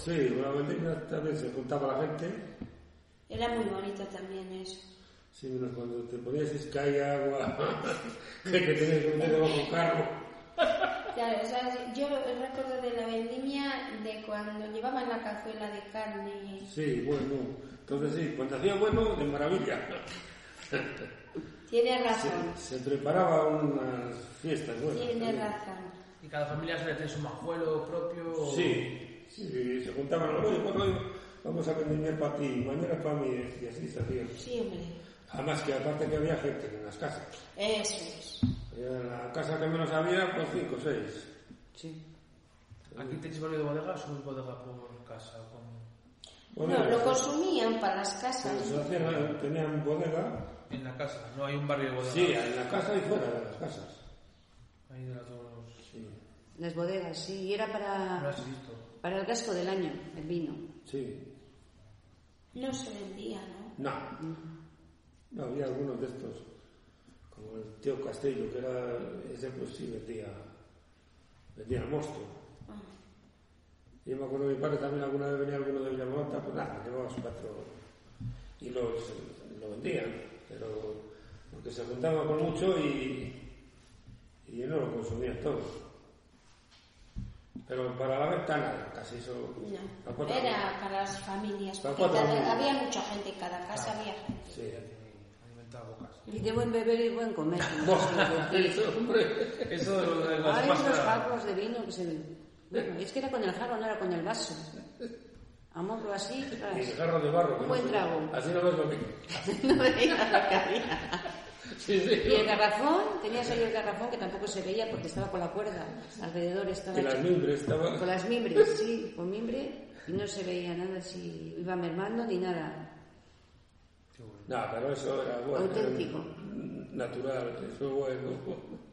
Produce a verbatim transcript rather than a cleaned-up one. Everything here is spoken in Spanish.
Sí, una vendimia también se juntaba la gente. Era muy bonito también eso. Sí, menos cuando te ponías es que hay agua, que te tenías que meter debajo del carro. Claro, o sea, yo recuerdo de la vendimia de cuando llevaban la cazuela de carne. Sí, bueno, entonces sí, cuando hacía bueno, de maravilla. Tienes razón. Se, se preparaban unas fiestas buenas. Tienes también. razón. Y cada familia suele tener su majuelo propio. Sí, sí, se juntaban, oye, bueno, hoy vamos a vendimiar para ti, mañana para mí, y así se hacía. Sí, hombre. Además que aparte que había gente en las casas. Eso es. En la casa que menos había, pues cinco o seis. Sí. ¿Aquí tenéis barrio de bodega o subís bodega por casa? Con... Bueno, No, lo consumían para las casas. Se hacían, tenían bodega. En la casa, no hay un barrio de bodega. Sí, en la casa y fuera de las casas. Ahí de las dos. Sí. Las bodegas, sí, y era No para, las he visto. para el gasto del año, el vino. Sí. No se vendía, ¿no? No. No, había algunos de estos, como el tío Castello, que era, ese pues sí vendía, vendía mosto. Ah. Y yo me acuerdo de mi padre también alguna vez venía alguno de Villamota, pues nada, llevaba su cuatro y los, lo vendían, pero porque se juntaban con mucho y, y no lo consumían todos. Pero para la venta nada, casi eso. No, era para las familias, Para porque cuatro cada- familias. había mucha gente, en cada casa había gente. Sí. Alimentaba bocas. Y de buen beber y buen comer. Eso, hombre. Eso de lo de las Hay unos pastas. jarros de vino que se... Bueno, es que era con el jarro, no era con el vaso. A morro así, tras. Y el jarro de barro. que Un buen no se- trago. Así no ves lo que. No veías lo que había. Sí, sí. Y el garrafón, tenías ahí el garrafón que tampoco se veía porque estaba con la cuerda. Alrededor estaba... Y las hecho- mimbres estaban. Con las mimbres, sí, con mimbre. Y no se veía nada si iba mermando ni nada. No, pero eso era bueno. Auténtico. Era natural, eso es bueno.